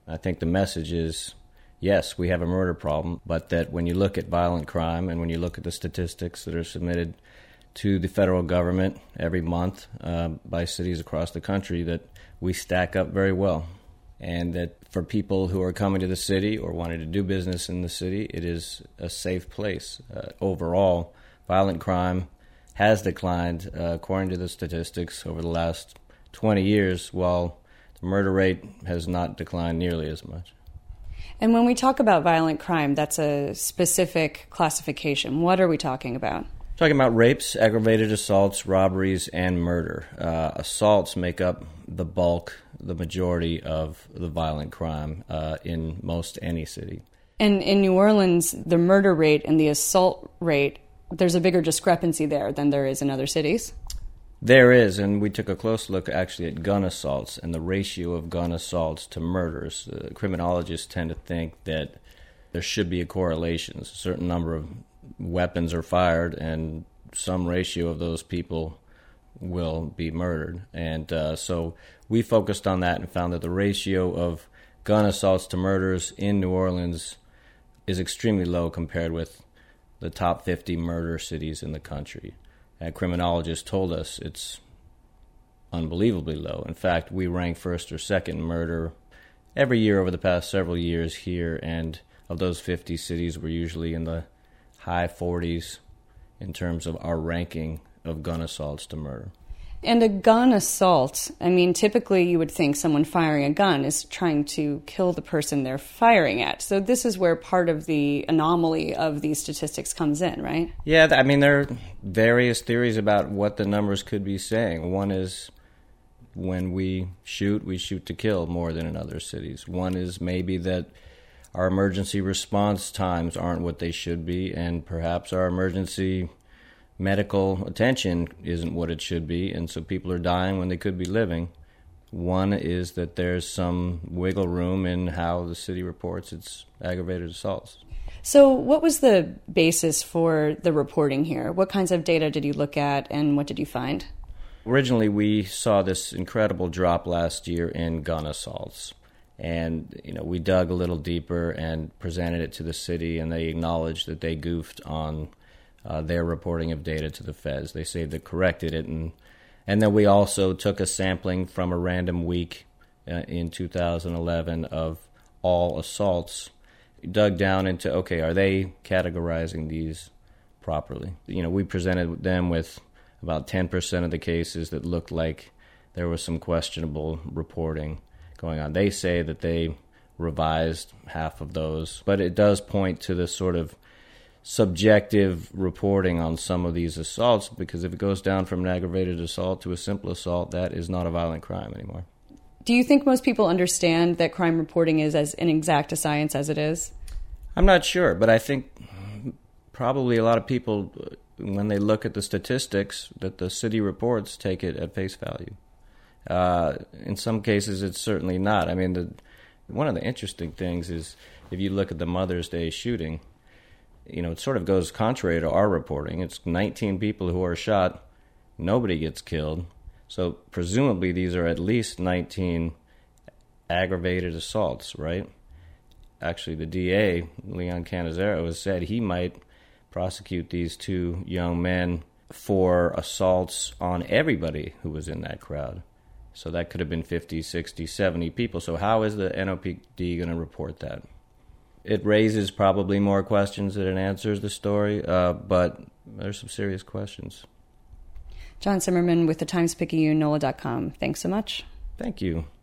I think the message is, yes, we have a murder problem, but that when you look at violent crime and when you look at the statistics that are submitted to the federal government every month by cities across the country, that we stack up very well. And that for people who are coming to the city or wanting to do business in the city, it is a safe place. Overall, violent crime has declined, according to the statistics, over the last 20 years, while the murder rate has not declined nearly as much. And when we talk about violent crime, that's a specific classification. What are we talking about? Talking about rapes, aggravated assaults, robberies, and murder. Assaults make up the bulk, the majority of the violent crime in most any city. And in New Orleans, the murder rate and the assault rate, there's a bigger discrepancy there than there is in other cities? There is, and we took a close look actually at gun assaults and the ratio of gun assaults to murders. Criminologists tend to think that there should be a correlation. A certain number of weapons are fired and some ratio of those people will be murdered. And so we focused on that and found that the ratio of gun assaults to murders in New Orleans is extremely low compared with the top 50 murder cities in the country. And criminologists told us it's unbelievably low. In fact, we rank first or second in murder every year over the past several years here, and of those 50 cities, we're usually in the high 40s in terms of our ranking of gun assaults to murder. And a gun assault, I mean, typically you would think someone firing a gun is trying to kill the person they're firing at. So this is where part of the anomaly of these statistics comes in, right? Yeah, I mean, there are various theories about what the numbers could be saying. One is when we shoot to kill more than in other cities. One is maybe that our emergency response times aren't what they should be, and perhaps our emergency medical attention isn't what it should be, and so people are dying when they could be living. One is that there's some wiggle room in how the city reports its aggravated assaults. So what was the basis for the reporting here? What kinds of data did you look at, and what did you find? Originally, we saw this incredible drop last year in gun assaults. And, we dug a little deeper and presented it to the city, and they acknowledged that they goofed on their reporting of data to the feds. They say they corrected it, and then we also took a sampling from a random week in 2011 of all assaults, dug down into, okay, are they categorizing these properly? We presented them with about 10% of the cases that looked like there was some questionable reporting going on. They say that they revised half of those, but it does point to this sort of subjective reporting on some of these assaults, because if it goes down from an aggravated assault to a simple assault, that is not a violent crime anymore. Do you think most people understand that crime reporting is as inexact a science as it is? I'm not sure, but I think probably a lot of people, when they look at the statistics that the city reports, take it at face value. In some cases, it's certainly not. I mean, one of the interesting things is if you look at the Mother's Day shooting, it sort of goes contrary to our reporting. It's 19 people who are shot. Nobody gets killed. So presumably these are at least 19 aggravated assaults, right? Actually, the DA, Leon Cannizzaro, has said he might prosecute these two young men for assaults on everybody who was in that crowd. So that could have been 50, 60, 70 people. So how is the NOPD going to report that? It raises probably more questions than it answers the story, but there's some serious questions. John Zimmerman with the Times-Picayune, NOLA.com. Thanks so much. Thank you.